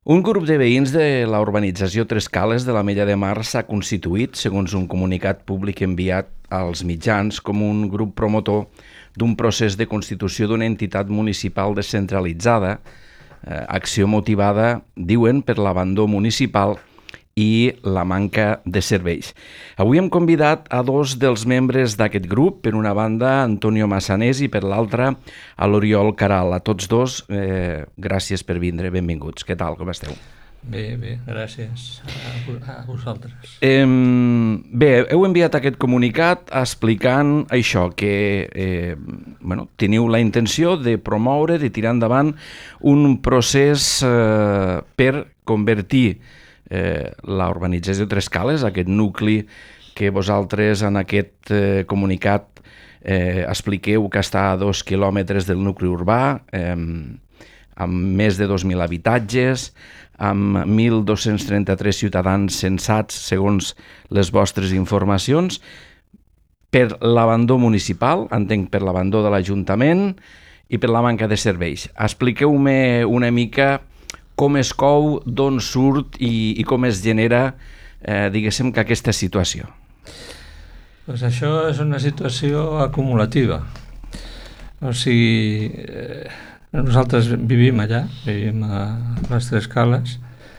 Un grup de veïns de la urbanització Tres Cales de l'Ametlla de Mar s'ha constituït, segons un comunicat públic enviat als mitjans, com un grup promotor d'un procés de constitució d'una entitat municipal descentralitzada, acció motivada, diuen, per l'abandó municipal i la manca de serveis. Avui hem convidat a dos dels membres d'aquest grup, per una banda Antonio Massanés i per l'altra a l'Oriol Caral. A tots dos, gràcies per vindre, benvinguts. Què tal, com esteu? Bé, gràcies a vosaltres. Bé, heu enviat aquest comunicat explicant això, que teniu la intenció de promoure, de tirar endavant un procés per convertir la urbanització Tres Cales, aquest nucli que vosaltres en aquest comunicat expliqueu que està a 2 quilòmetres del nucli urbà, amb més de 2.000 habitatges, amb 1.233 ciutadans censats segons les vostres informacions, per l'abandó municipal, entenc per l'abandó de l'Ajuntament i per la manca de serveis. Expliqueu-me una mica com es cou, d'on surt i com es genera, diguéssim, que aquesta situació. Doncs això és una situació acumulativa. O sigui, nosaltres vivim allà, vivim a les Tres Cales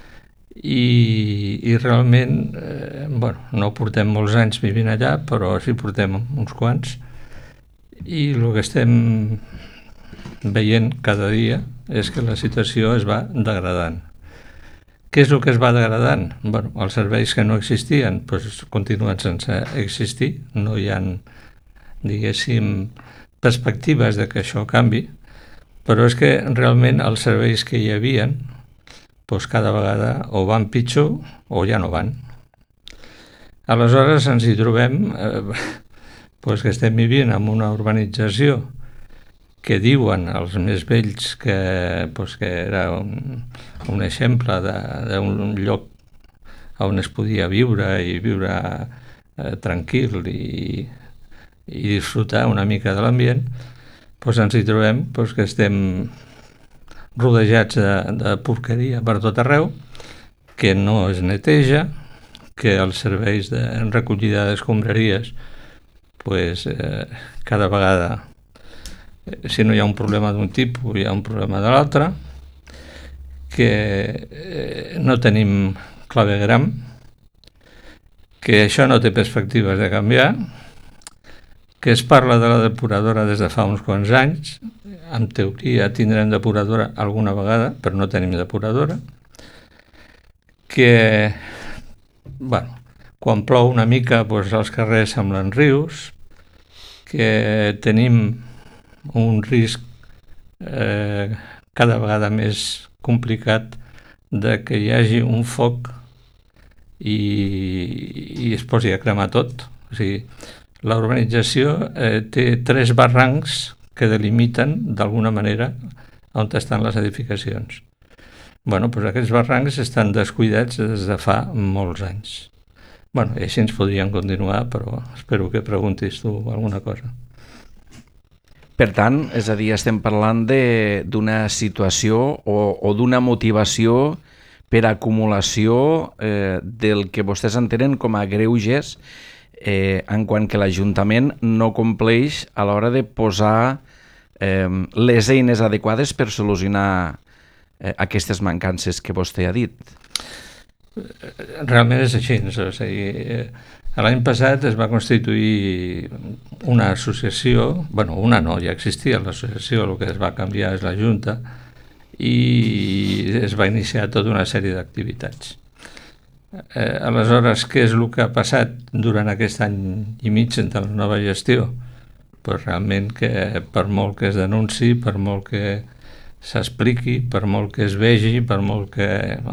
i realment, no portem molts anys vivint allà, però sí portem uns quants, i el que estem veient cada dia és que la situació es va degradant. Què és el que es va degradant? Els serveis que no existien continuen sense existir, no hi ha, diguéssim, perspectives de que això canvi, però és que realment els serveis que hi havien cada vegada o van pitjor o ja no van. Aleshores ens hi trobem que estem vivint en una urbanització que diuen els més vells que era un exemple d'un lloc on es podia viure i viure tranquil i disfrutar una mica de l'ambient, ens hi trobem que estem rodejats de porqueria per tot arreu, que no es neteja, que els serveis de recollida d'escombraries cada vegada, si no hi ha un problema d'un tipus, hi ha un problema de l'altre, que no tenim clavegram, que això no té perspectives de canviar, que es parla de la depuradora des de fa uns quants anys, en teoria tindrem depuradora alguna vegada, però no tenim depuradora, que, quan plou una mica els carrers semblen rius, que tenim un risc cada vegada més complicat de que hi hagi un foc i es posi a cremar tot. O sigui, la urbanització té 3 barrancs que delimiten d'alguna manera on estan les edificacions. Aquests barrancs estan descuidats des de fa molts anys. I així ens podríem continuar, però espero que preguntis tu alguna cosa. Per tant, és a dir, estem parlant d'una situació o d'una motivació per acumulació del que vostès entenen com a greuges en quant que l'Ajuntament no compleix a l'hora de posar les eines adequades per solucionar aquestes mancances que vostè ha dit. Realment és així. L'any passat es va constituir una associació, una no, ja existia l'associació, el que es va canviar és la Junta, i es va iniciar tota una sèrie d'activitats. Aleshores, què és el que ha passat durant aquest any i mig de la nova gestió? Realment que per molt que es denunciï, per molt que s'expliqui, per molt que es vegi, per molt que...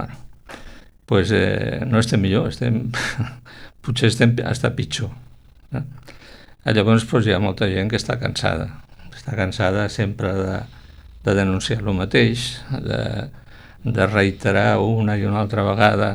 no estem millor, potser estem hasta pitjor. Llavors hi ha molta gent que està cansada sempre de denunciar el mateix, de reiterar una i una altra vegada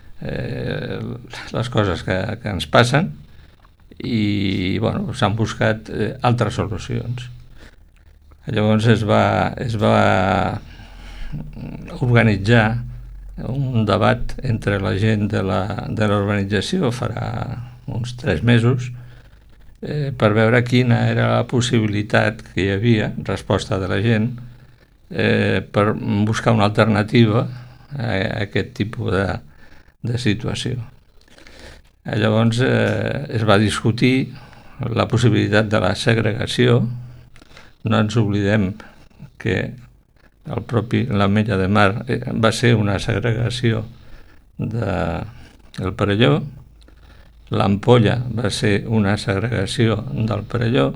les coses que ens passen i s'han buscat altres solucions. Llavors es va organitzar un debat entre la gent de la urbanització farà uns 3 mesos per veure quina era la possibilitat que hi havia, resposta de la gent, per buscar una alternativa a aquest tipus de situació. Llavors es va discutir la possibilitat de la segregació. No ens oblidem que l'Ametlla de Mar va ser una segregació del Perelló, l'Ampolla va ser una segregació del Perelló,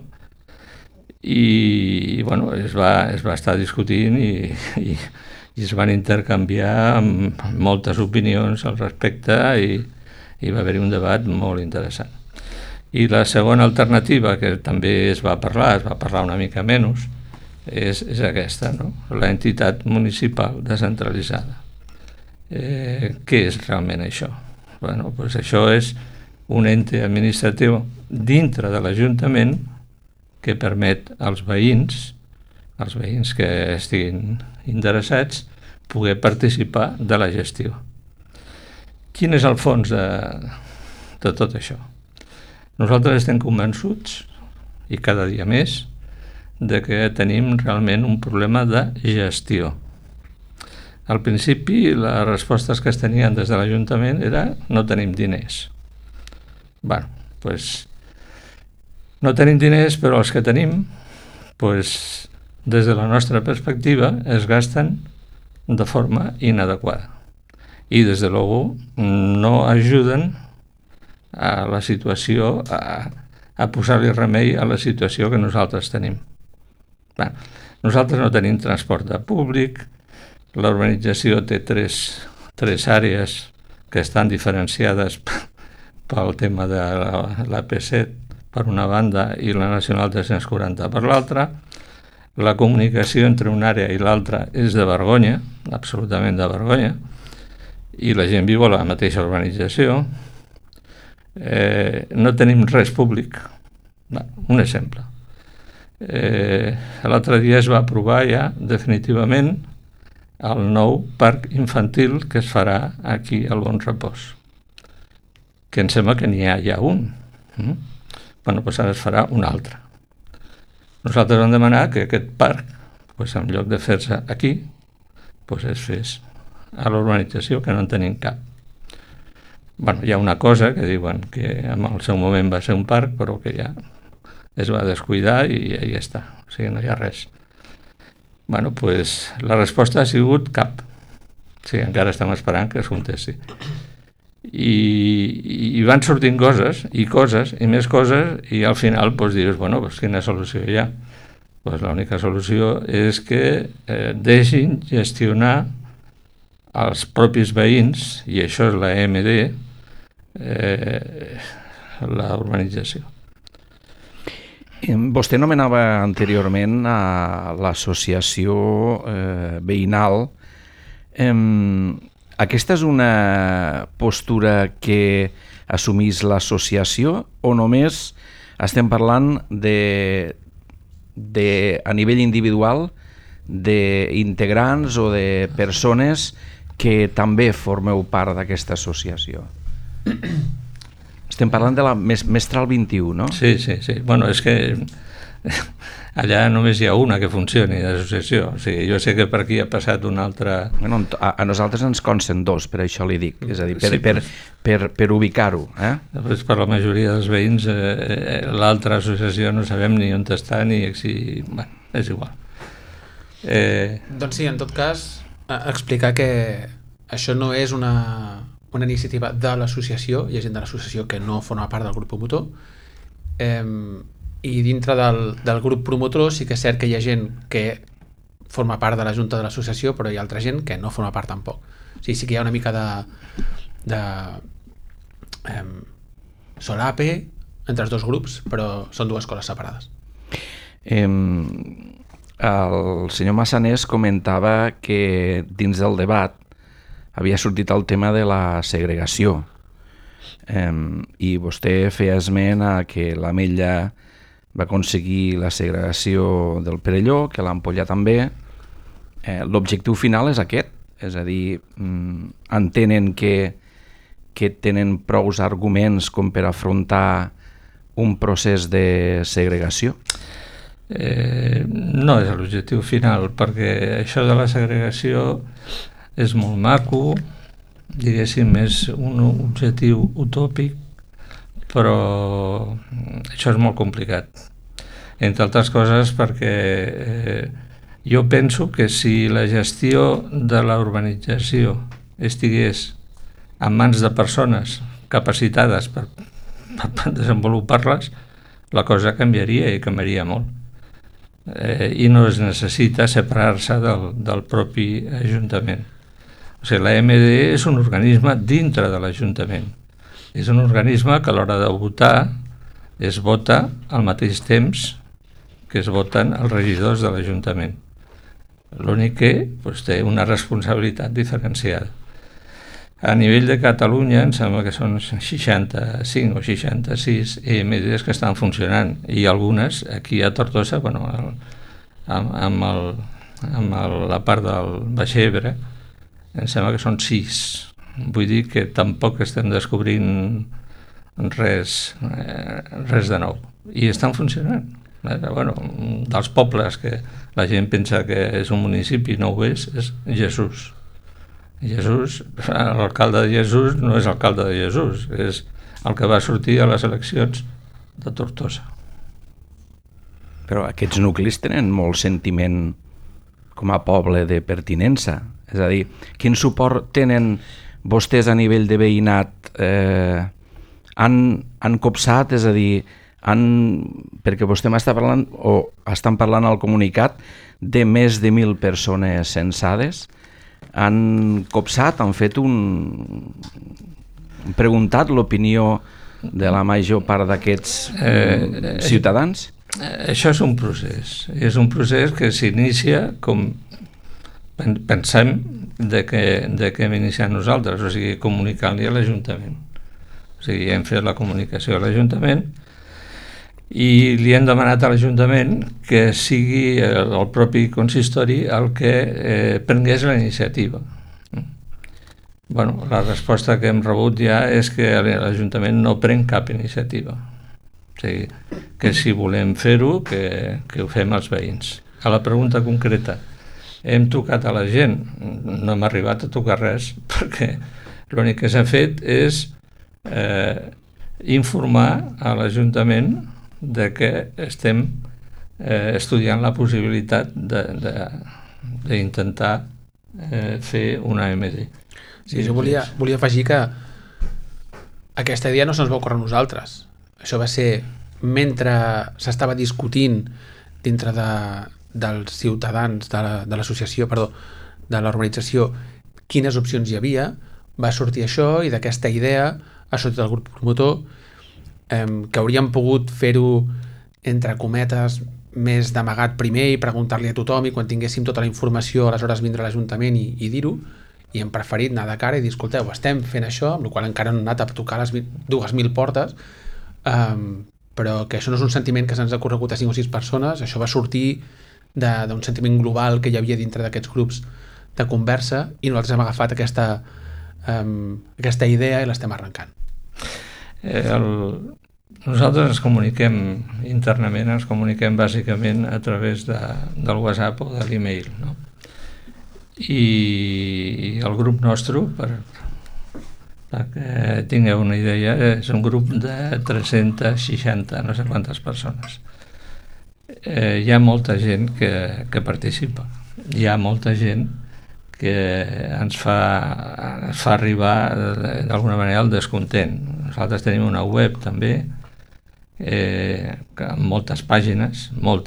i bueno, es va estar discutint i es van intercanviar moltes opinions al respecte i va haver-hi un debat molt interessant. I la segona alternativa, que també es va parlar una mica menys, és aquesta, no? L'entitat municipal descentralitzada. Què és realment això? Bueno, doncs això és un ente administratiu dintre de l'Ajuntament que permet als veïns que estiguin interessats, poder participar de la gestió. Quin és el fons de tot això? Nosaltres estem convençuts, i cada dia més, de que tenim realment un problema de gestió. Al principi, les respostes que es tenien des de l'Ajuntament era no tenim diners. Bé, doncs no tenim diners, però els que tenim, doncs, des de la nostra perspectiva, es gasten de forma inadequada. I, des de luego, no ajuden a la situació, a posar-li remei a la situació que nosaltres tenim. Bé, nosaltres no tenim transport públic, la urbanització té tres àrees que estan diferenciades pel tema de la P7 per una banda i la Nacional 340 per l'altra. La comunicació entre una àrea i l'altra és de vergonya, absolutament de vergonya, i la gent viu a la mateixa urbanització. No tenim res públic. Un exemple. L'altre dia es va aprovar ja definitivament el nou parc infantil que es farà aquí al Bon Repòs, que em sembla que n'hi ha ja un. Bueno, doncs ara es farà un altre. Nosaltres vam demanar que aquest parc, en lloc de fer-se aquí, es fes a l'urbanització, que no en tenim cap. Bueno, hi ha una cosa que diuen que en el seu moment va ser un parc, però que ja es va descuidar i ja està. O sigui, no hi ha res. Bueno, la resposta ha sigut cap. O sigui, encara estem esperant que es contesti. I van sortint coses, i més coses, i al final dius, quina solució hi ha? L'única solució és que deixin gestionar els propis veïns, i això és la EMD, la urbanització. Vostè nomenava anteriorment a l'associació veïnal. Aquesta és una postura que assumís l'associació o només estem parlant a nivell individual d'integrants o de persones que també formeu part d'aquesta associació? Estem parlant de la Mestral 21, no? Sí. Bueno, és que allà només hi ha una que funcioni d'associació. O sigui, jo sé que per aquí ha passat una altra... Bueno, a nosaltres ens consten dos, per això li dic. És a dir, per ubicar-ho. Després, per la majoria dels veïns, l'altra associació no sabem ni on està ni si... Bé, és igual. Doncs sí, en tot cas, explicar que això no és una iniciativa de l'associació, hi ha gent de l'associació que no forma part del grup promotor, i dintre del grup promotor sí que és cert que hi ha gent que forma part de la junta de l'associació, però hi ha altra gent que no forma part tampoc. O sigui, sí que hi ha una mica de solape entre els dos grups, però són dues coses separades. El senyor Massanés comentava que dins del debat havia sortit el tema de la segregació, i vostè feia esment a que l'Ametlla va aconseguir la segregació del Perelló, que l'Ampolla també. L'objectiu final és aquest, És a dir, entenen que tenen prous arguments com per afrontar un procés de segregació? No és l'objectiu final, perquè això de la segregació és molt maco, diguéssim, és un objectiu utòpic, però això és molt complicat. Entre altres coses perquè jo penso que si la gestió de la urbanització estigués en mans de persones capacitades per desenvolupar-les, la cosa canviaria i canviaria molt. I no es necessita separar-se del propi Ajuntament. O sigui, la MD és un organisme dintre de l'Ajuntament. És un organisme que a l'hora de votar es vota al mateix temps que es voten els regidors de l'Ajuntament. L'únic que té una responsabilitat diferenciada. A nivell de Catalunya em sembla que són 65 o 66 EMDs que estan funcionant, i algunes aquí a Tortosa, amb la part del Baix Ebre, em sembla que són 6. Vull dir que tampoc estem descobrint res de nou. I estan funcionant. Dels pobles que la gent pensa que és un municipi, no ho és Jesús. L'alcalde de Jesús no és alcalde de Jesús, és el que va sortir a les eleccions de Tortosa. Però aquests nuclis tenen molt sentiment com a poble de pertinença. És a dir, quin suport tenen vostès a nivell de veïnat? Han copsat, és a dir, perquè vostè m'està parlant, o estan parlant al comunicat, de més de 1.000 persones censades. Han copsat, han fet han preguntat l'opinió de la major part d'aquests ciutadans? Això és un procés que s'inicia com pensem de que hem iniciat nosaltres, o sigui, comunicant-li a l'Ajuntament. O sigui, hem fet la comunicació a l'Ajuntament i li hem demanat a l'Ajuntament que sigui el propi consistori el que prengués la iniciativa. La resposta que hem rebut ja és que l'Ajuntament no pren cap iniciativa. O sigui, que si volem fer-ho, que ho fem els veïns. A la pregunta concreta, hem tocat a la gent? No hem arribat a tocar res, perquè l'únic que s'ha fet és informar a l'Ajuntament de que estem estudiant la possibilitat d'intentar fer una AMD. Sí, jo volia afegir que aquesta idea no se'ns va ocórrer a nosaltres. Això va ser mentre s'estava discutint dintre dels ciutadans de l'associació, de l'urbanització, quines opcions hi havia, va sortir això, i d'aquesta idea ha sortit el grup promotor, que hauríem pogut fer-ho, entre cometes, més d'amagat primer i preguntar-li a tothom, i quan tinguéssim tota la informació aleshores vindre a l'Ajuntament i dir-ho, i hem preferit anar de cara i dir, escolteu, estem fent això, amb la qual encara no hem anat a tocar les 2.000 portes, però que això no és un sentiment que se'ns ha corregut a 5 o 6 persones, això va sortir d'un sentiment global que hi havia dintre d'aquests grups de conversa, i nosaltres hem agafat aquesta idea i l'estem arrencant. Nosaltres ens comuniquem internament, ens comuniquem bàsicament a través del WhatsApp o de l'email, no? I el grup nostre, perquè tingueu una idea, és un grup de 360, no sé quantes persones. Hi ha molta gent que participa, hi ha molta gent que ens fa arribar d'alguna manera el descontent. Nosaltres tenim una web també, amb moltes pàgines,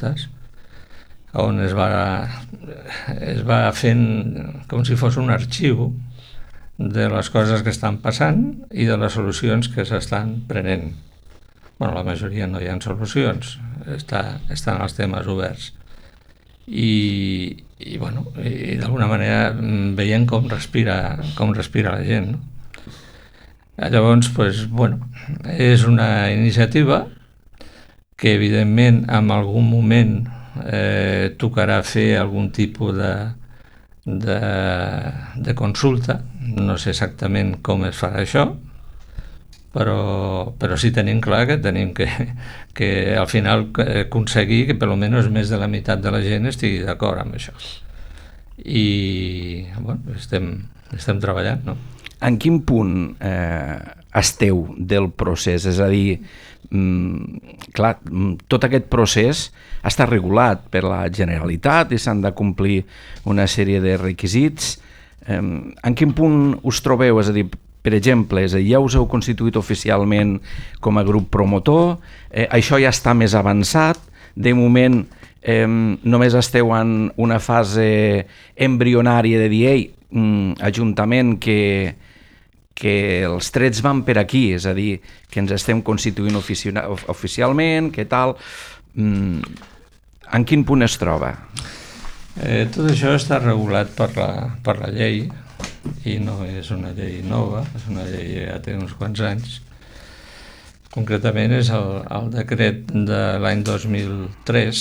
on es va fent com si fos un arxiu de les coses que estan passant i de les solucions que s'estan prenent. La majoria no hi ha solucions, estan els temes oberts. I d'alguna manera veiem com respira la gent, no? Llavors, és una iniciativa que evidentment en algun moment tocarà fer algun tipus de consulta. No sé exactament com es farà això, però sí tenim clar que tenim que al final aconseguir que per almenys més de la meitat de la gent estigui d'acord amb això. I bueno, estem treballant, no? En quin punt esteu del procés? És a dir, clar, tot aquest procés està regulat per la Generalitat i s'han de complir una sèrie de requisits. En quin punt us trobeu? És a dir, per exemple, ja us heu constituït oficialment com a grup promotor, això ja està més avançat, de moment només esteu en una fase embrionària de dir, ei, Ajuntament, que els trets van per aquí, és a dir, que ens estem constituint oficialment, què tal? En quin punt es troba? Tot això està regulat per la llei, i no és una llei nova, és una llei que ja té uns quants anys. Concretament és el decret de l'any 2003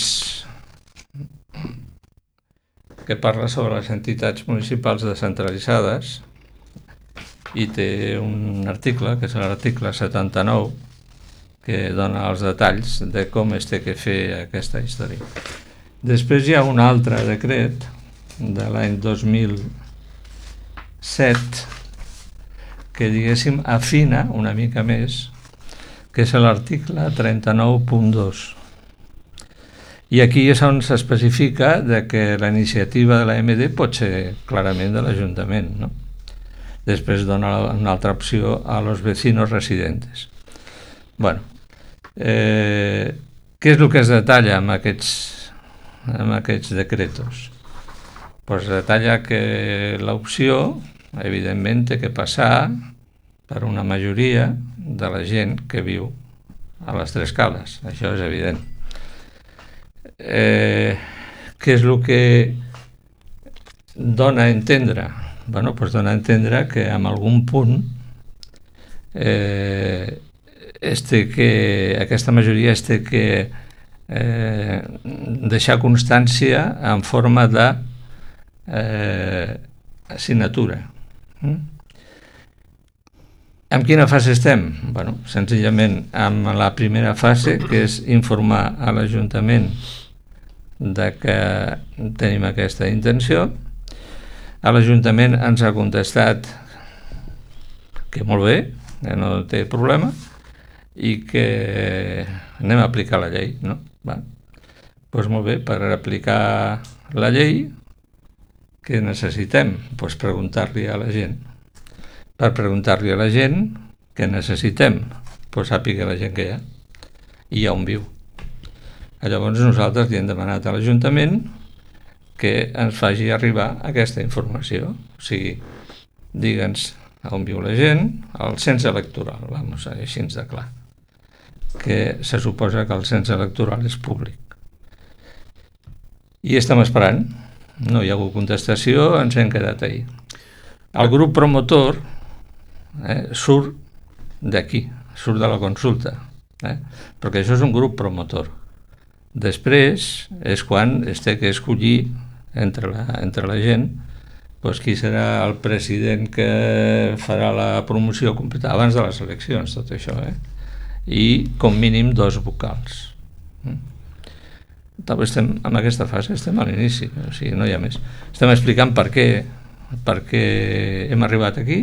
que parla sobre les entitats municipals descentralitzades i té un article, que és l'article 79, que dona els detalls de com es té que fer aquesta història. Després hi ha un altre decret de l'any 2007 que, diguéssim, afina una mica més, que és l'article 39.2. I aquí és on s'especifica que la iniciativa de la MD pot ser clarament de l'Ajuntament, no? Després dona una altra opció a los vecinos residentes. Bueno, què és el que es detalla amb aquests decretos? Pues detalla que l'opció, evidentment, té que passar per una majoria de la gent que viu a les Tres Cales, això és evident. Què és el que dona a entendre? Bueno, pues dona a entendre que en algun punt aquesta majoria es té que deixar constància en forma de assignatura. En quina fase estem? Bueno, senzillament en la primera fase, que és informar a l'Ajuntament de que tenim aquesta intenció. A l'Ajuntament ens ha contestat que molt bé, que no té problema i que anem a aplicar la llei, no? Doncs molt bé, per aplicar la llei, què necessitem? Doncs preguntar-li a la gent. Per preguntar-li a la gent què necessitem? Doncs sàpiga la gent que hi ha i on viu. Llavors nosaltres li hem demanat a l'Ajuntament que ens faci arribar aquesta informació. O sigui, digue'ns on viu la gent, el cens electoral, vamos a dir així de clar, que se suposa que el cens electoral és públic. I estem esperant. No hi ha hagut contestació, ens hem quedat ahí. El grup promotor surt d'aquí, surt de la consulta, perquè això és un grup promotor. Després és quan es té que escollir entre la gent qui serà el president que farà la promoció completa abans de les eleccions, tot això, i com mínim 2 vocals. Estem en aquesta fase, estem a l'inici, o sigui, no hi ha més. Estem explicant per què hem arribat aquí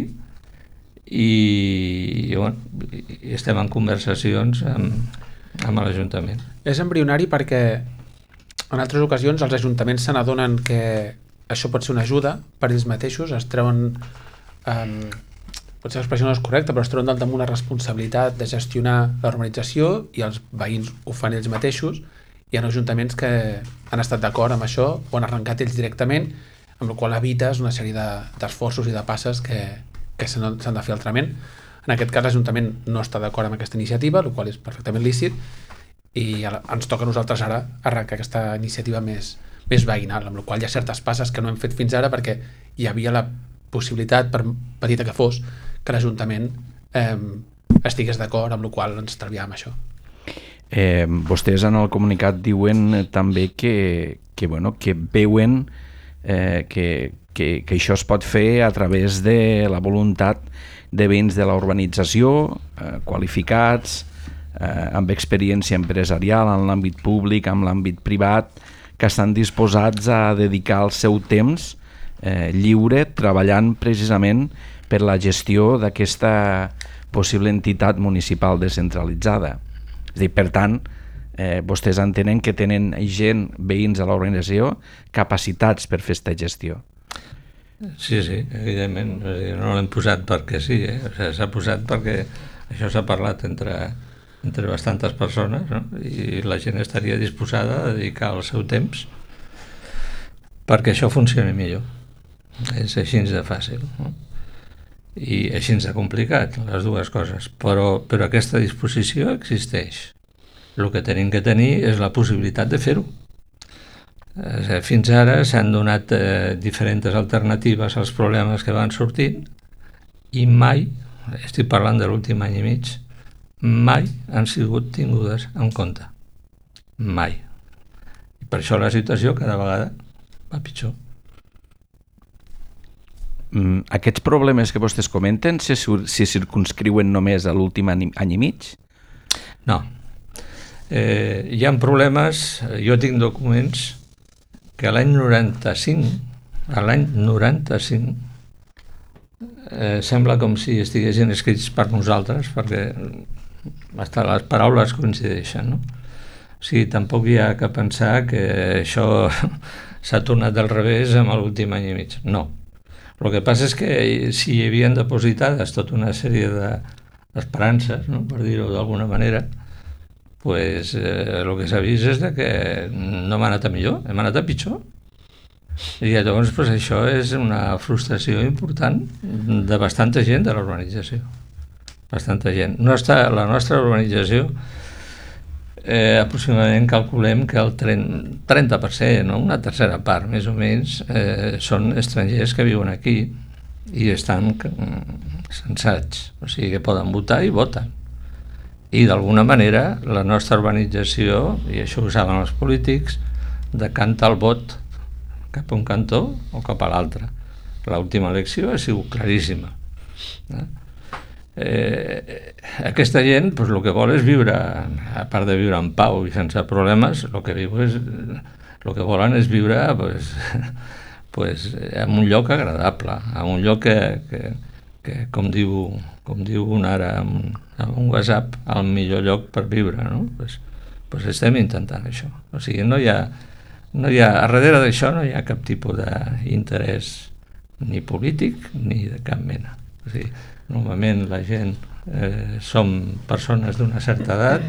i estem en conversacions amb l'Ajuntament. És embrionari perquè en altres ocasions els ajuntaments se n'adonen que això pot ser una ajuda per ells mateixos, es treuen, potser l'expressió no és correcta, però es treuen damunt la responsabilitat de gestionar la urbanització i els veïns ho fan ells mateixos. Hi ha ajuntaments que han estat d'acord amb això o han arrencat ells directament, amb la qual evites una sèrie d'esforços i de passes que s'han de fer altrament. En aquest cas l'Ajuntament no està d'acord amb aquesta iniciativa, el qual és perfectament lícit, i ens toca a nosaltres ara arrencar aquesta iniciativa més veïnal, amb la qual hi ha certes passes que no hem fet fins ara perquè hi havia la possibilitat, per petita que fos, que l'Ajuntament estigués d'acord, amb la qual ens estalviàvem això. Vostès en el comunicat diuen també que veuen que això es pot fer a través de la voluntat de veïns de la urbanització, qualificats, amb experiència empresarial en l'àmbit públic, en l'àmbit privat, que estan disposats a dedicar el seu temps lliure treballant precisament per la gestió d'aquesta possible entitat municipal descentralitzada. És a dir, per tant, vostès entenen que tenen gent, veïns a l'organització, capacitats per fer aquesta gestió. Sí, evidentment. No l'hem posat perquè sí, s'ha posat perquè això s'ha parlat entre bastantes persones, no? I la gent estaria disposada a dedicar el seu temps perquè això funcioni millor. És així de fàcil, no? I així de complicat, les dues coses, però aquesta disposició existeix. El que tenim que tenir és la possibilitat de fer-ho. Fins ara s'han donat diferents alternatives als problemes que van sortint i mai, estic parlant de l'últim any i mig, mai han sigut tingudes en compte. Mai. I per això la situació cada vegada va pitjor. Aquests problemes que vostès comenten se circunscriuen només a l'últim any i mig? No. Hi ha problemes, jo tinc documents que a l'any 95 sembla com si estiguessin escrits per nosaltres, perquè les paraules coincideixen, no? O sigui, tampoc hi ha que pensar que això s'ha tornat al revés amb l'últim any i mig. No. El que passa és que si hi havien depositades tota una sèrie d'esperances, no? Per dir-ho d'alguna manera, pues, el que s'ha vist és que no hem anat a millor, hem anat a pitjor. I llavors pues, això és una frustració important de bastanta gent de l'urbanització. Bastanta gent. La nostra urbanització aproximadament calculem que el 30%, no? Una tercera part més o menys, són estrangers que viuen aquí i estan censats, o sigui que poden votar i voten. I d'alguna manera la nostra urbanització, i això ho saben els polítics, decanta el vot cap a un cantó o cap a l'altre. L'última elecció ha sigut claríssima. Aquesta gent pues, el que vol és viure, a part de viure en pau i sense problemes, el que volen és viure pues, en un lloc agradable, en un lloc que com diu ara en un WhatsApp, el millor lloc per viure, no? Pues estem intentant això. O sigui, no hi ha, a darrere d'això no hi ha cap tipus d'interès ni polític ni de cap mena. O sigui, normalment la gent som persones d'una certa edat,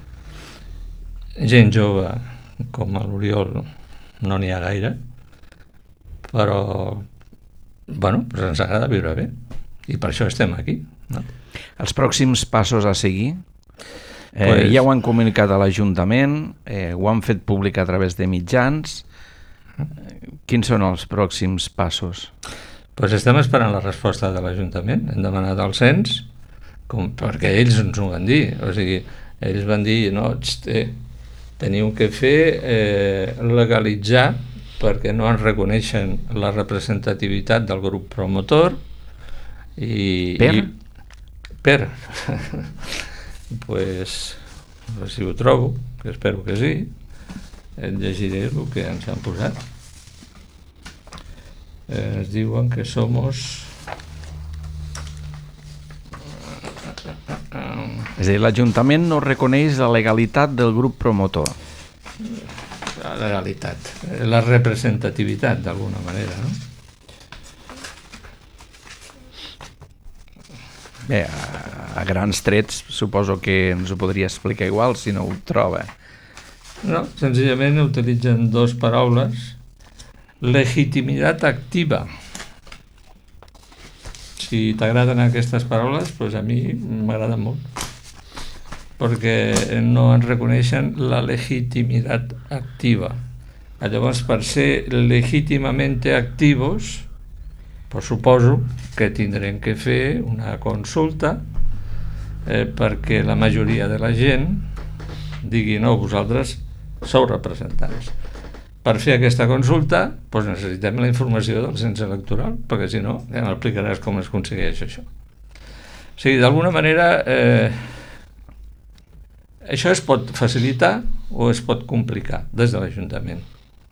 gent jove com l'Oriol no n'hi ha gaire, però bueno, pues ens agrada viure bé i per això estem aquí, no? Els pròxims passos a seguir? Ja ho han comunicat a l'Ajuntament, ho han fet públic a través de mitjans. Quins són els pròxims passos? Pues estem esperant la resposta de l'Ajuntament. Hem demanat el cens, perquè ells ens ho van dir. O sigui, ells van dir, no, teniu que fer legalitzar, perquè no ens reconeixen la representativitat del grup promotor. Per? Pues, si ho trobo, que espero que sí, et llegiré el que ens han posat. Es diuen que somos... És a dir, l'Ajuntament no reconeix la legalitat del grup promotor. La legalitat, la representativitat, d'alguna manera, no? Bé, a grans trets suposo que ens ho podria explicar igual si no ho troba. No, senzillament utilitzen dues paraules. Legitimitat activa. Si t'agraden aquestes paraules, doncs a mi m'agraden molt, perquè no ens reconeixen la legitimitat activa. Llavors, per ser legítimament activos, pues suposo que tindrem que fer una consulta perquè la majoria de la gent digui no, vosaltres sou representants. per fer aquesta consulta doncs necessitem la informació del cens electoral, perquè si no ja m'explicaràs com es aconsegueix això. O sigui, d'alguna manera això es pot facilitar o es pot complicar des de l'Ajuntament.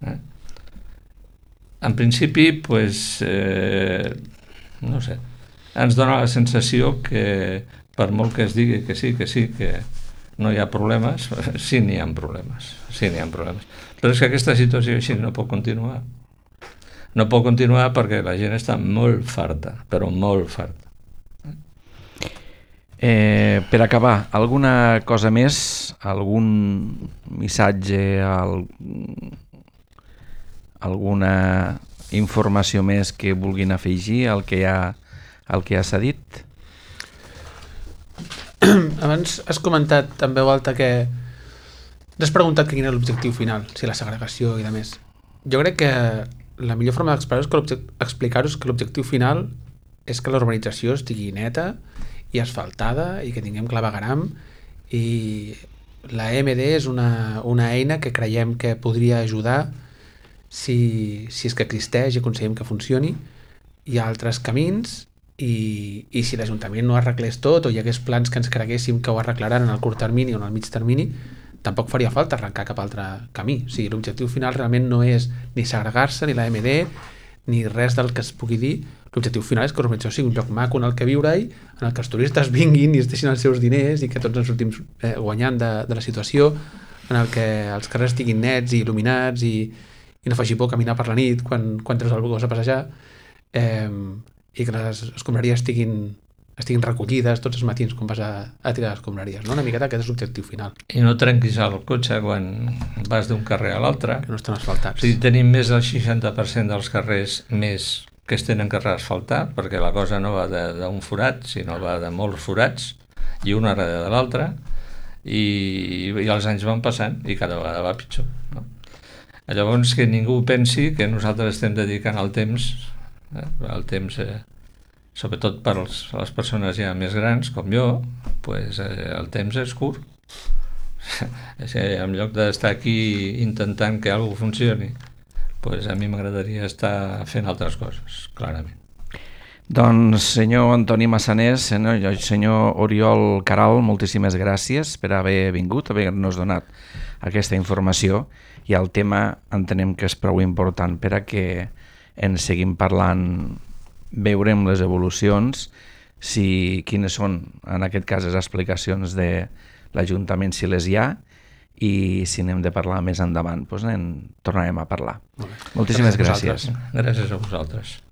En principi, doncs, no sé, ens dona la sensació que per molt que es digui que sí, que no hi ha problemes, sí n'hi ha problemes. Però és que aquesta situació així no pot continuar. No pot continuar perquè la gent està molt farta, però molt farta. Per acabar, alguna cosa més? Algun missatge? Alguna informació més que vulguin afegir al que ja s'ha dit? Abans has comentat en veu alta que t'has preguntat quin era l'objectiu final, si la segregació i de més. Jo crec que la millor forma d'explicar-ho és que l'objectiu final és que la urbanització estigui neta i asfaltada i que tinguem clavegueram, i la MD és una eina que creiem que podria ajudar si és que existeix i aconseguim que funcioni. Hi ha altres camins i si l'Ajuntament no arreglés tot o hi hagués plans que ens creguéssim que ho arreglaran en el curt termini o en el mig termini, tampoc faria falta arrencar cap altre camí. O sigui, l'objectiu final realment no és ni segregar-se, ni la MD, ni res del que es pugui dir. L'objectiu final és que l'urbanització sigui un lloc maco en el que viure-hi, en el que els turistes vinguin i es deixin els seus diners i que tots ens sortim guanyant de la situació, en el que els carrers estiguin nets i il·luminats i no faci por caminar per la nit quan treus el gos a passejar, i que les escombraries estiguin recollides tots els matins quan vas a tirar les escombraries, no? Una miqueta aquest és l'objectiu final. I no trenquis el cotxe quan vas d'un carrer a l'altre. Que no estan asfaltats. O sigui, tenim més del 60% dels carrers més que es tenen que reasfaltar, perquè la cosa no va d'un forat, sinó va de molts forats, i una darrere de l'altra, i els anys van passant i cada vegada va pitjor, no? Llavors, que ningú pensi que nosaltres estem dedicant el temps, sobretot per les persones ja més grans, com jo, pues, el temps és curt. En lloc d'estar aquí intentant que alguna cosa funcioni, pues a mi m'agradaria estar fent altres coses, clarament. Doncs, senyor Antoni Massanés, senyor Oriol Caral, moltíssimes gràcies per haver vingut, haver-nos donat aquesta informació, i el tema entenem que és prou important per a que ens seguim parlant, veurem les evolucions, quines són, en aquest cas, les explicacions de l'Ajuntament, si les hi ha, i si n'hem de parlar més endavant, doncs tornarem a parlar. Moltíssimes gràcies. Gràcies a vosaltres.